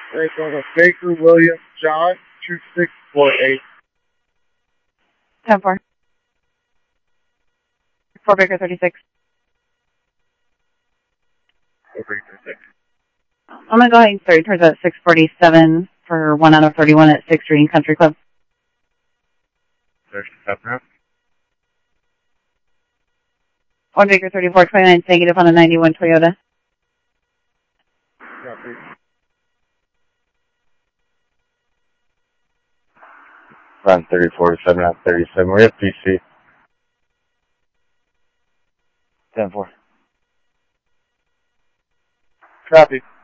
It's on a Baker Williams John 2648. 10-4. 4 Baker 36. Baker 36. I'm going to go ahead and start towards at 647 for 1 out of 31 at 6th Green Country Club. 37. 1 Baker 3429 negative on a 91 Toyota. Copy. Run 34 to 7 out 37. We're at PC. 10-4. Copy.